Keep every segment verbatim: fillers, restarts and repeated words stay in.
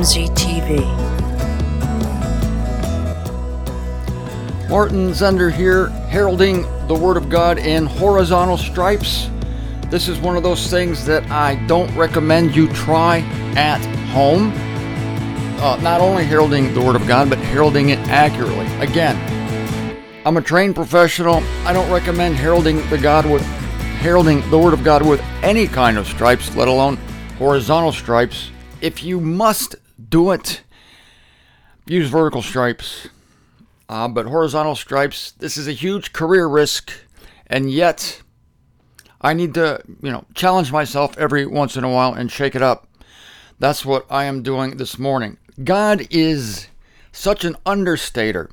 M Z T V. Martin Zender here, heralding the Word of God in horizontal stripes. This is one of those things that I don't recommend you try at home. Uh, not only heralding the Word of God, but heralding it accurately. Again, I'm a trained professional. I don't recommend heralding the God with heralding the Word of God with any kind of stripes, let alone horizontal stripes. If you must do it, use vertical stripes. Uh, but horizontal stripes, this is a huge career risk, and yet I need to, you know, challenge myself every once in a while and shake it up. That's what I am doing this morning. God is such an understater.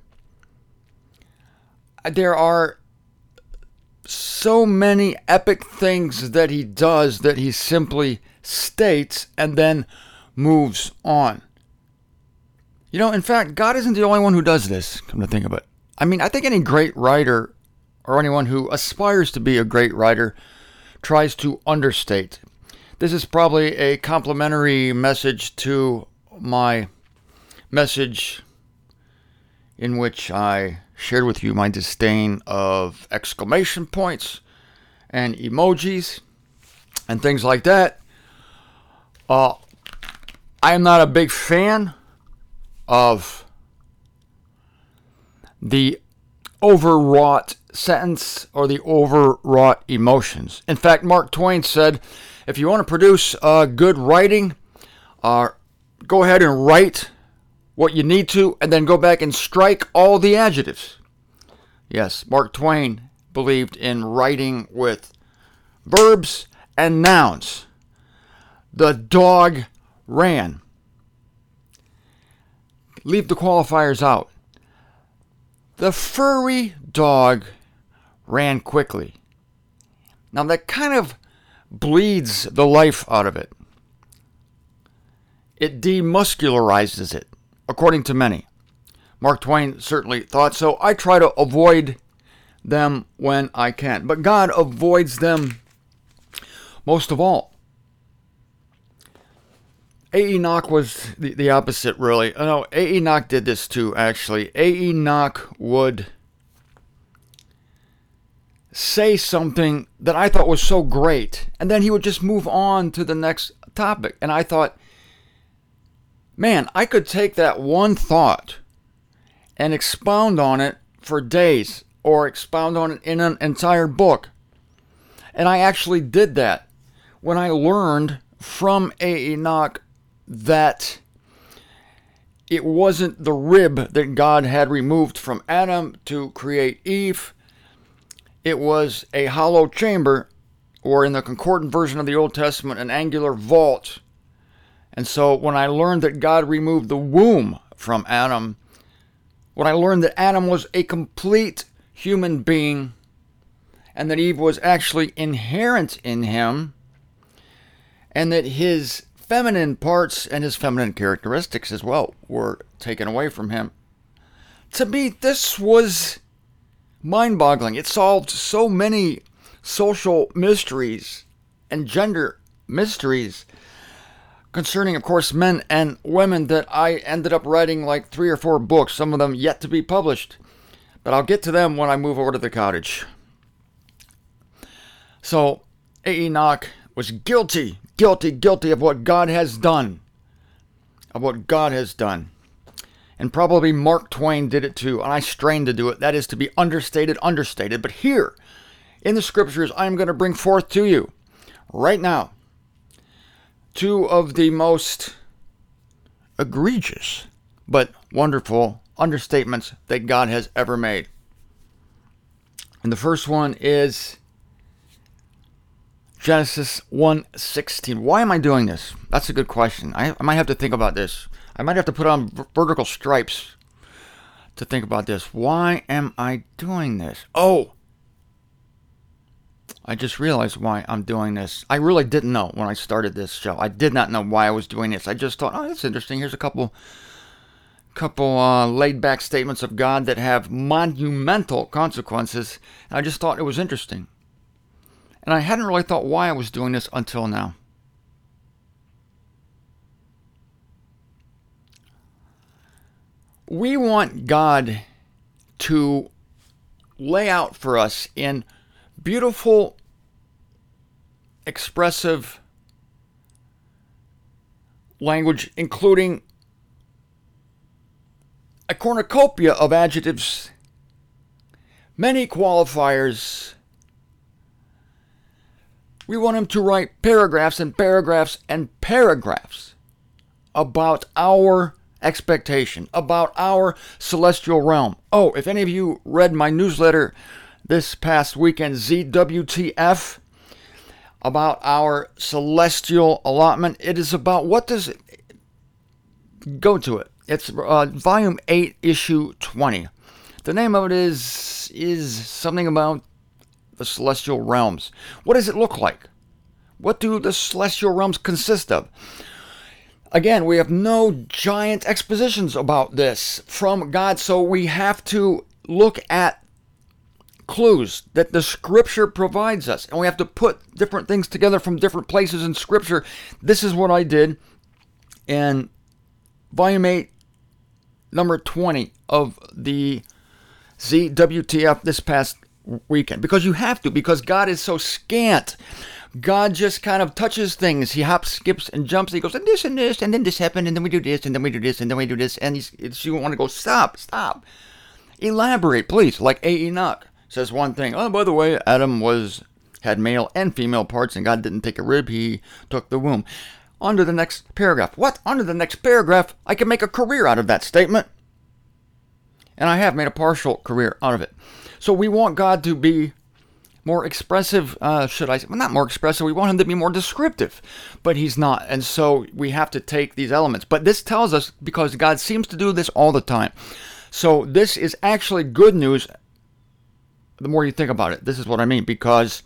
There are so many epic things that he does that he simply states and then moves on. You know, in fact, God isn't the only one who does this, come to think of it. I mean, I think any great writer or anyone who aspires to be a great writer tries to understate. This is probably a complimentary message to my message in which I shared with you my disdain of exclamation points and emojis and things like that. Uh, I am not a big fan of the overwrought sentence or the overwrought emotions. In fact, Mark Twain said, if you want to produce uh, good writing, uh, go ahead and write what you need to, and then go back and strike all the adjectives. Yes, Mark Twain believed in writing with verbs and nouns. The dog ran. Leave the qualifiers out. The furry dog ran quickly. Now that kind of bleeds the life out of it. It demuscularizes it, according to many. Mark Twain certainly thought so. I try to avoid them when I can. But God avoids them most of all. A. Enoch was the, the opposite, really. Oh, no, A. Enoch did this too, actually. A. Enoch would say something that I thought was so great, and then he would just move on to the next topic. And I thought, man, I could take that one thought and expound on it for days, or expound on it in an entire book. And I actually did that when I learned from A. Enoch that it wasn't the rib that God had removed from Adam to create Eve. It was a hollow chamber, or in the concordant version of the Old Testament, an angular vault. And so when I learned that God removed the womb from Adam, when I learned that Adam was a complete human being, and that Eve was actually inherent in him, and that his feminine parts and his feminine characteristics as well were taken away from him. To me, this was mind-boggling. It solved so many social mysteries and gender mysteries concerning, of course, men and women that I ended up writing like three or four books, some of them yet to be published. But I'll get to them when I move over to the cottage. So, A. Enoch was guilty, guilty, guilty of what God has done. Of what God has done. And probably Mark Twain did it too, and I strained to do it. That is to be understated, understated. But here, in the scriptures, I am going to bring forth to you, right now, two of the most egregious but wonderful understatements that God has ever made. And the first one is Genesis one sixteen. Why am I doing this? That's a good question. I, I might have to think about this. I might have to put on v- vertical stripes to think about this. Why am I doing this? Oh, I just realized why I'm doing this. I really didn't know when I started this show. I did not know why I was doing this. I just thought, oh, that's interesting. Here's a couple couple uh, laid-back statements of God that have monumental consequences. And I just thought it was interesting. And I hadn't really thought why I was doing this until now. we want God to lay out for us in beautiful, expressive language, including a cornucopia of adjectives, many qualifiers. We want him to write paragraphs and paragraphs and paragraphs about our expectation, about our celestial realm. Oh, if any of you read my newsletter this past weekend, Z W T F, about our celestial allotment, it is about what does it, go to it. It's uh, volume eight, issue twenty. The name of it is is something about the celestial realms. What does it look like? What do the celestial realms consist of? Again, we have no giant expositions about this from God, so we have to look at clues that the Scripture provides us, and we have to put different things together from different places in Scripture. This is what I did in volume eight, number twenty of the Z W T F this past weekend, because you have to, because God is so scant. God just kind of touches things. He hops, skips, and jumps. He goes, and this and this, and then this happened, and then we do this, and then we do this, and then we do this. And he's, it's, you want to go, stop, stop. Elaborate, please. Like A. Enoch says one thing. Oh, by the way, Adam was had male and female parts, and God didn't take a rib. He took the womb. On to the next paragraph. What? On to the next paragraph. I can make a career out of that statement. And I have made a partial career out of it. So we want God to be more expressive, uh, should I say, well, not more expressive, we want him to be more descriptive, but he's not. And so we have to take these elements. But this tells us, because God seems to do this all the time. So this is actually good news the more you think about it. This is what I mean, because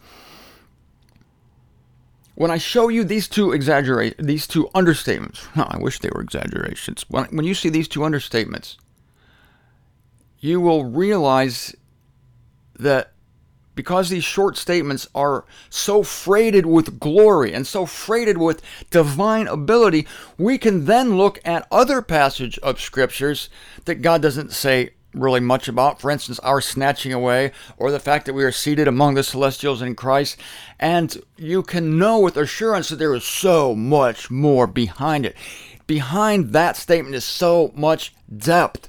when I show you these two exaggerate, these two understatements, oh, I wish they were exaggerations. When, when you see these two understatements, you will realize that because these short statements are so freighted with glory and so freighted with divine ability, we can then look at other passages of scriptures that God doesn't say really much about. For instance, our snatching away, or the fact that we are seated among the celestials in Christ. And you can know with assurance that there is so much more behind it. Behind that statement is so much depth.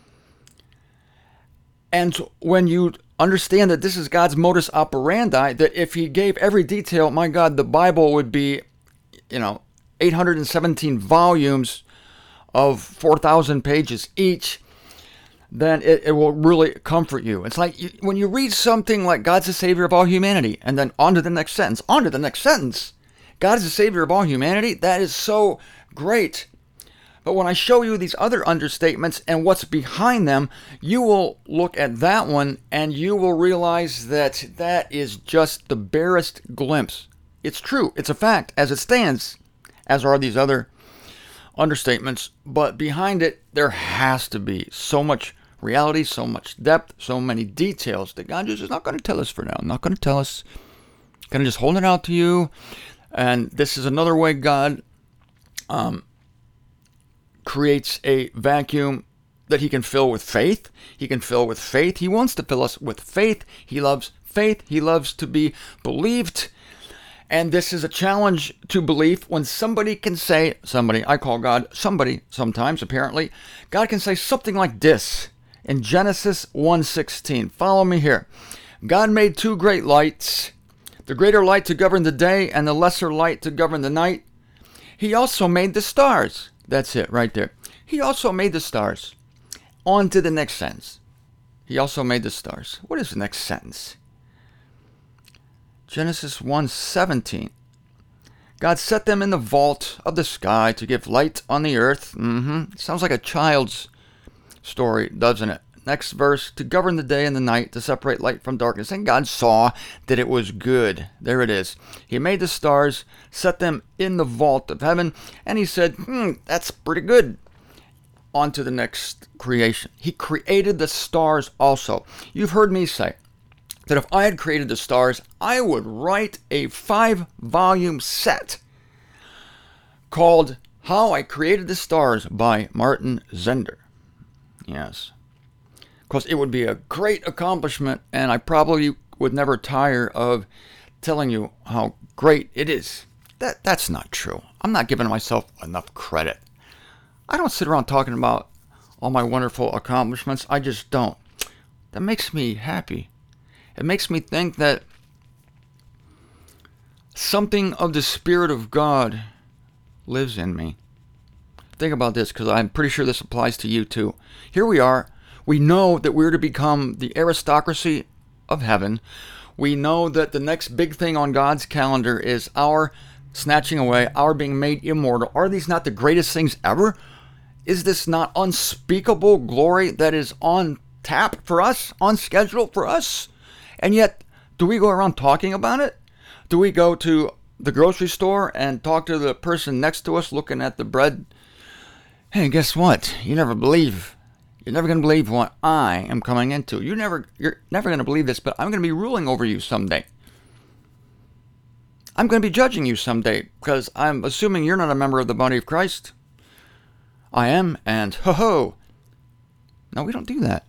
And when you understand that this is God's modus operandi, that if he gave every detail, my God, the Bible would be, you know, eight hundred seventeen volumes of four thousand pages each, then it, it will really comfort you. It's like you, when you read something like God's the Savior of all humanity, and then on to the next sentence, on to the next sentence. God is the Savior of all humanity. That is so great. But when I show you these other understatements and what's behind them, you will look at that one and you will realize that that is just the barest glimpse. It's true. It's a fact as it stands, as are these other understatements. But behind it, there has to be so much reality, so much depth, so many details that God just is not going to tell us for now. Not going to tell us. Going to just hold it out to you. And this is another way God um, creates a vacuum that he can fill with faith. He can fill with faith. He wants to fill us with faith. He loves faith. He loves to be believed. And this is a challenge to belief when somebody can say, somebody, I call God somebody sometimes, apparently. God can say something like this in Genesis one sixteen. Follow me here. God made two great lights, the greater light to govern the day and the lesser light to govern the night. He also made the stars. That's it right there. He also made the stars. On to the next sentence. He also made the stars. What is the next sentence? Genesis one seventeen. God set them in the vault of the sky to give light on the earth. Mm-hmm. Sounds like a child's story, doesn't it? Next verse, to govern the day and the night, to separate light from darkness. And God saw that it was good. There it is. He made the stars, set them in the vault of heaven, and he said, hmm, that's pretty good. On to the next creation. He created the stars also. You've heard me say that if I had created the stars, I would write a five-volume set called How I Created the Stars by Martin Zender. Yes. Because it would be a great accomplishment, and I probably would never tire of telling you how great it is. That That's not true. I'm not giving myself enough credit. I don't sit around talking about all my wonderful accomplishments. I just don't. That makes me happy. It makes me think that something of the Spirit of God lives in me. Think about this, because I'm pretty sure this applies to you too. Here we are. We know that we're to become the aristocracy of heaven. We know that the next big thing on God's calendar is our snatching away, our being made immortal. Are these not the greatest things ever? Is this not unspeakable glory that is on tap for us, on schedule for us? And yet, do we go around talking about it? Do we go to the grocery store and talk to the person next to us looking at the bread? Hey, guess what? You never believe. You're never going to believe what I am coming into. You never, you're never going to believe this, but I'm going to be ruling over you someday. I'm going to be judging you someday, because I'm assuming you're not a member of the body of Christ. I am, and ho-ho. No, we don't do that.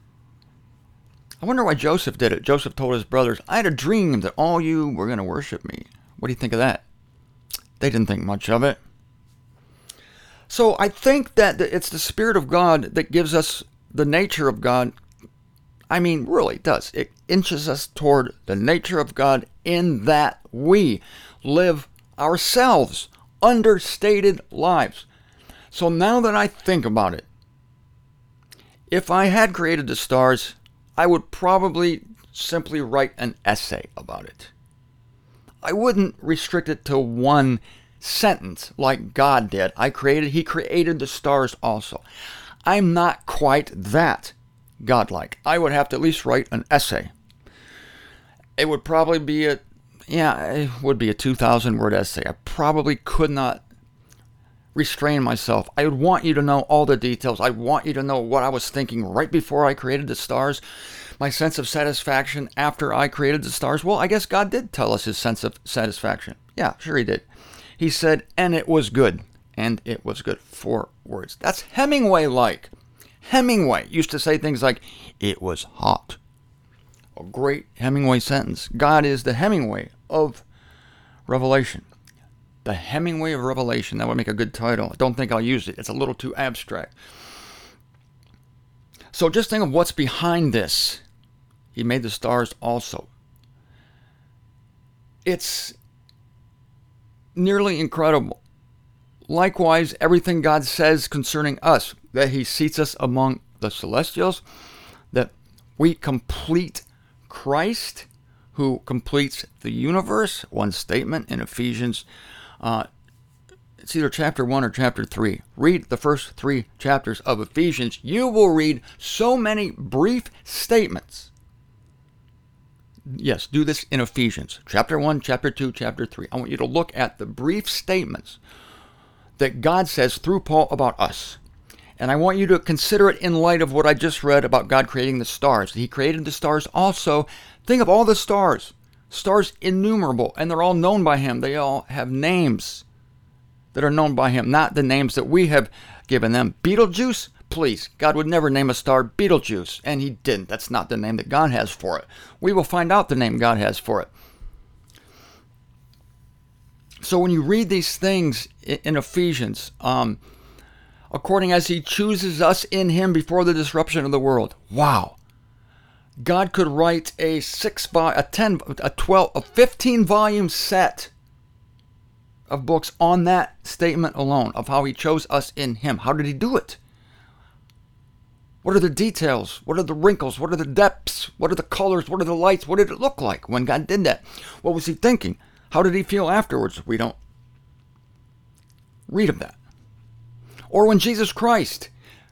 I wonder why Joseph did it. Joseph told his brothers, I had a dream that all you were going to worship me. What do you think of that? They didn't think much of it. So I think that it's the Spirit of God that gives us the nature of God. I mean, really does. It inches us toward the nature of God in that we live ourselves understated lives. So now that I think about it, if I had created the stars, I would probably simply write an essay about it. I wouldn't restrict it to one sentence like God did. I created, He created the stars also. I'm not quite that godlike. I would have to at least write an essay. It would probably be a, yeah, it would be a two thousand word essay. I probably could not restrain myself. I would want you to know all the details. I want you to know what I was thinking right before I created the stars. My sense of satisfaction after I created the stars. Well, I guess God did tell us His sense of satisfaction. Yeah, sure He did. He said, and it was good. And it was good. Four words. That's Hemingway-like. Hemingway used to say things like, it was hot. A great Hemingway sentence. God is the Hemingway of Revelation. The Hemingway of Revelation. That would make a good title. I don't think I'll use it. It's a little too abstract. So just think of what's behind this. He made the stars also. It's nearly incredible. Likewise, everything God says concerning us, that He seats us among the celestials, that we complete Christ, who completes the universe. One statement in Ephesians. Uh, it's either chapter one or chapter three. Read the first three chapters of Ephesians. You will read so many brief statements. Yes, do this in Ephesians. Chapter one, chapter two, chapter three. I want you to look at the brief statements that God says through Paul about us. And I want you to consider it in light of what I just read about God creating the stars. He created the stars also. Think of all the stars. Stars innumerable, and they're all known by Him. They all have names that are known by Him, not the names that we have given them. Betelgeuse? Please, God would never name a star Betelgeuse, and He didn't. That's not the name that God has for it. We will find out the name God has for it. So when you read these things in Ephesians, um, according as He chooses us in Him before the disruption of the world, wow. God could write a six, a ten, a twelve, a fifteen volume set of books on that statement alone of how He chose us in Him. How did He do it? What are the details? What are the wrinkles? What are the depths? What are the colors? What are the lights? What did it look like when God did that? What was He thinking? How did He feel afterwards? We don't read of that. Or when Jesus Christ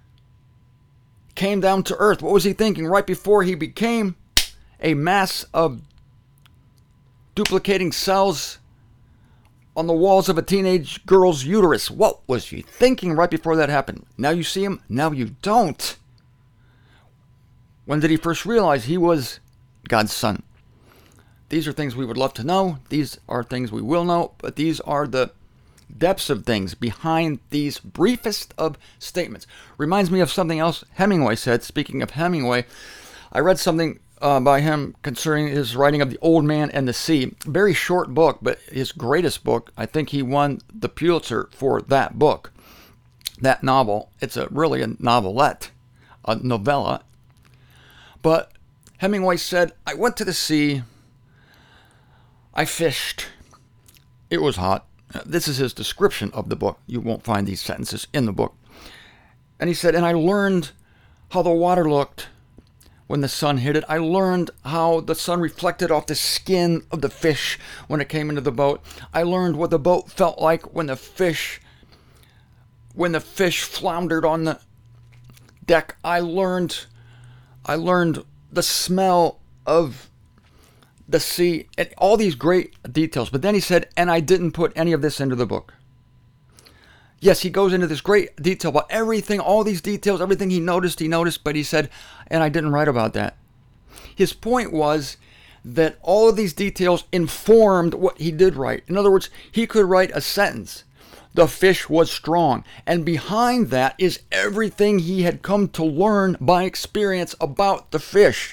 came down to earth, what was He thinking right before He became a mass of duplicating cells on the walls of a teenage girl's uterus? What was He thinking right before that happened? Now you see Him, now you don't. When did He first realize He was God's Son? These are things we would love to know. These are things we will know, but these are the depths of things behind these briefest of statements. Reminds me of something else Hemingway said. Speaking of Hemingway, I read something uh, by him concerning his writing of The Old Man and the Sea. Very short book, but his greatest book. I think he won the Pulitzer for that book, that novel. It's a really a novelette, a novella. But Hemingway said, I went to the sea, I fished, it was hot. This is his description of the book. You won't find these sentences in the book. And he said, and I learned how the water looked when the sun hit it. I learned how the sun reflected off the skin of the fish when it came into the boat. I learned what the boat felt like when the fish, when the fish floundered on the deck. I learned, I learned the smell of the sea, and all these great details. But then he said, and I didn't put any of this into the book. Yes, he goes into this great detail about everything, all these details, everything he noticed, he noticed, but he said, and I didn't write about that. His point was that all of these details informed what he did write. In other words, he could write a sentence, the fish was strong, and behind that is everything he had come to learn by experience about the fish.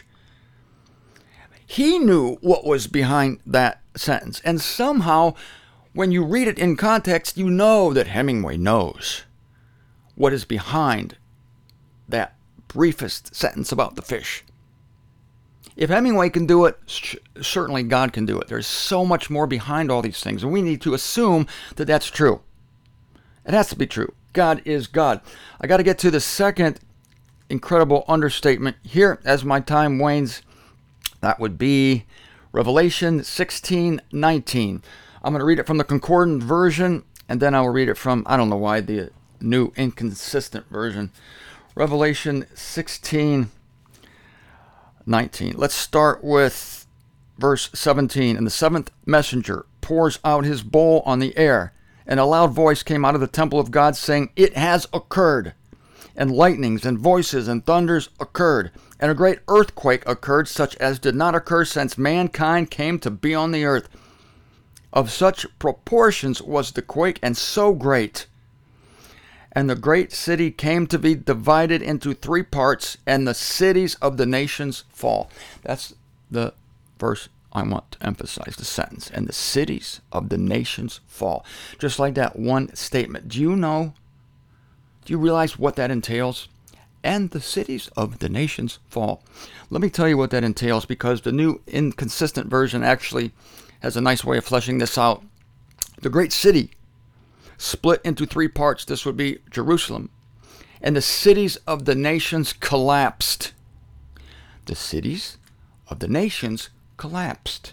He knew what was behind that sentence, and somehow, when you read it in context, you know that Hemingway knows what is behind that briefest sentence about the fish. If Hemingway can do it, certainly God can do it. There's so much more behind all these things, and we need to assume that that's true. It has to be true. God is God. I got to get to the second incredible understatement here as my time wanes. That would be Revelation sixteen nineteen. I'm going to read it from the Concordant version, and then I will read it from, I don't know why, the New Inconsistent version. Revelation sixteen nineteen. Let's start with verse seventeen. And the seventh messenger pours out his bowl on the air, and a loud voice came out of the temple of God, saying, it has occurred. And lightnings and voices and thunders occurred, and a great earthquake occurred, such as did not occur since mankind came to be on the earth. Of such proportions was the quake, and so great. And the great city came to be divided into three parts, and the cities of the nations fall. That's the verse I want to emphasize, the sentence. And the cities of the nations fall. Just like that one statement. Do you know? Do you realize what that entails? And the cities of the nations fall. Let me tell you what that entails, because the New Inconsistent version actually has a nice way of fleshing this out. The great city split into three parts. This would be Jerusalem. And the cities of the nations collapsed. The cities of the nations collapsed.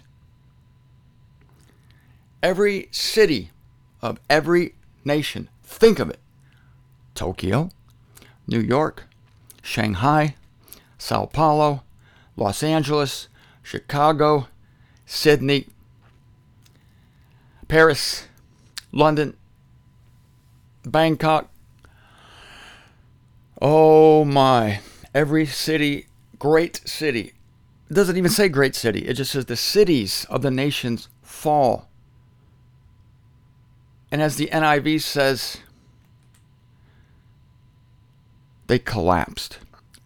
Every city of every nation, think of it. Tokyo, New York, Shanghai, Sao Paulo, Los Angeles, Chicago, Sydney, Paris, London, Bangkok. Oh my, every city, great city. It doesn't even say great city. It just says the cities of the nations fall. And as the N I V says, they collapsed.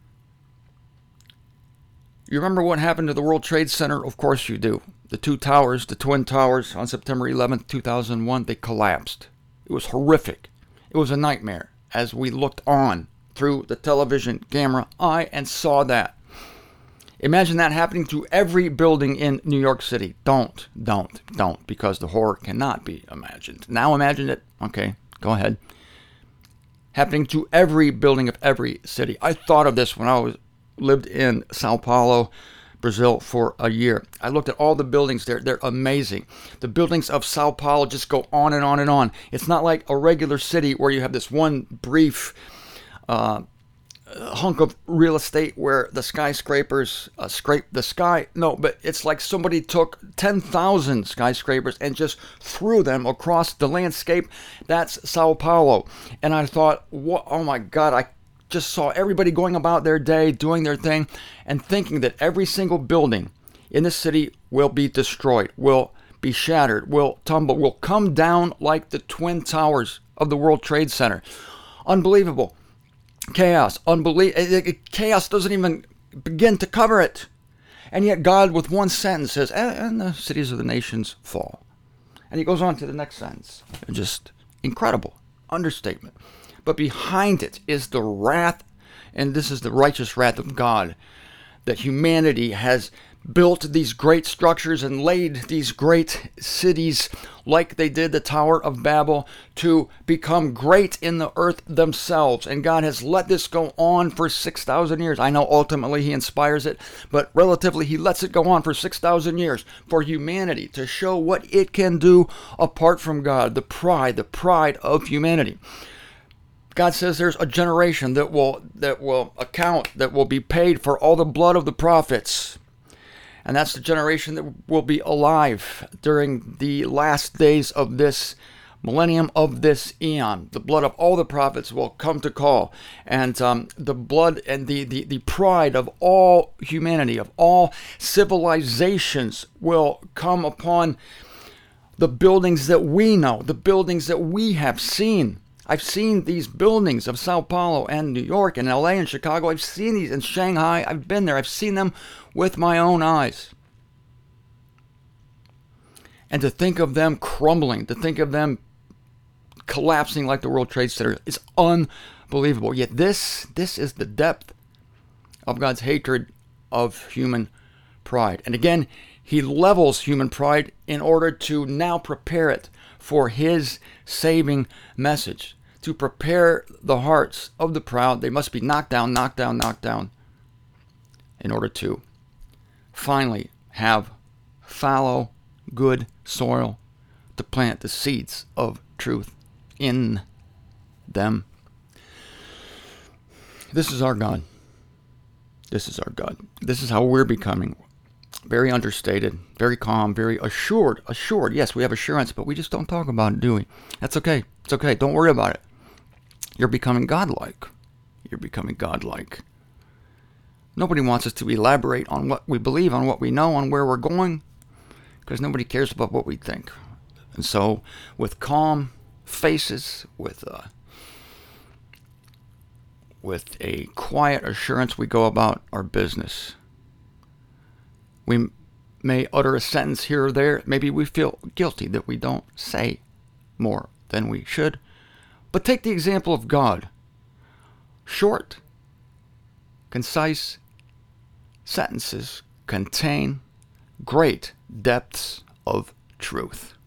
You remember what happened to the World Trade Center? Of course you do. The two towers, the Twin Towers, on September eleventh, two thousand one, they collapsed. It was horrific. It was a nightmare as we looked on through the television camera eye and saw that. Imagine that happening to every building in New York City. Don't, don't, don't, because the horror cannot be imagined. Now imagine it. Okay, go ahead. Happening to every building of every city. I thought of this when I was lived in Sao Paulo, Brazil for a year. I looked at all the buildings there. They're amazing. The buildings of Sao Paulo just go on and on and on. It's not like a regular city where you have this one brief uh, hunk of real estate where the skyscrapers uh, scrape the sky. No, but it's like somebody took ten thousand skyscrapers and just threw them across the landscape. That's Sao Paulo. And I thought, what? Oh my God, I just saw everybody going about their day, doing their thing, and thinking that every single building in the city will be destroyed, will be shattered, will tumble, will come down like the Twin Towers of the World Trade Center. Unbelievable. Chaos. Unbelie- Chaos doesn't even begin to cover it. And yet God, with one sentence, says, and the cities of the nations fall. And he goes on to the next sentence. Just incredible. Understatement. But behind it is the wrath, and this is the righteous wrath of God, that humanity has built these great structures and laid these great cities like they did the Tower of Babel to become great in the earth themselves. And God has let this go on for six thousand years. I know ultimately he inspires it, but relatively he lets it go on for six thousand years for humanity to show what it can do apart from God. The pride, the pride of humanity. God says there's a generation that will that will account, that will be paid for all the blood of the prophets. And that's the generation that will be alive during the last days of this millennium, of this eon. The blood of all the prophets will come to call. And um, the blood and the, the, the pride of all humanity, of all civilizations, will come upon the buildings that we know, the buildings that we have seen. I've seen these buildings of Sao Paulo and New York and L A and Chicago. I've seen these in Shanghai. I've been there. I've seen them with my own eyes. And to think of them crumbling, to think of them collapsing like the World Trade Center is unbelievable. Yet this, this is the depth of God's hatred of human pride. And again, he levels human pride in order to now prepare it for his saving message. To prepare the hearts of the proud, they must be knocked down, knocked down, knocked down, in order to finally have fallow, good soil to plant the seeds of truth in them. This is our God. This is our God. This is how we're becoming. Very understated, very calm, very assured. Assured, yes, we have assurance, but we just don't talk about it, do we? That's okay. It's okay. Don't worry about it. You're becoming godlike. You're becoming godlike. Nobody wants us to elaborate on what we believe, on what we know, on where we're going, because nobody cares about what we think. And so, with calm faces, with uh, with a quiet assurance, we go about our business. We may utter a sentence here or there. Maybe we feel guilty that we don't say more than we should. But take the example of God. Short, concise sentences contain great depths of truth.